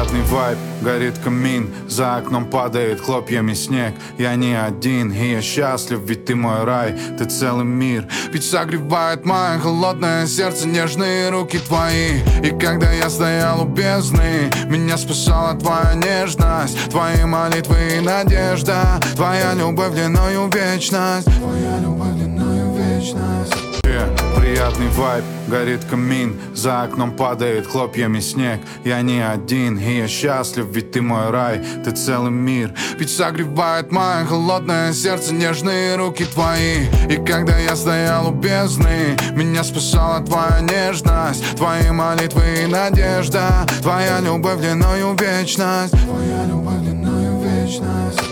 приятный вайб, горит камин, за окном падает хлопьями снег. Я не один, и я счастлив, ведь ты мой рай, ты целый мир. Ведь согревает мое холодное сердце нежные руки твои. И когда я стоял у бездны, меня спасала твоя нежность, твои молитвы и надежда, твоя любовь длиною вечность, твоя любовь длиною вечность. Приятный вайб, горит камин, за окном падает хлопьями снег. Я не один, и я счастлив, ведь ты мой рай, ты целый мир. Ведь согревает мое холодное сердце нежные руки твои. И когда я стоял у бездны, меня спасала твоя нежность, твои молитвы и надежда, твоя любовь длиною вечность, твоя любовь длиною вечность.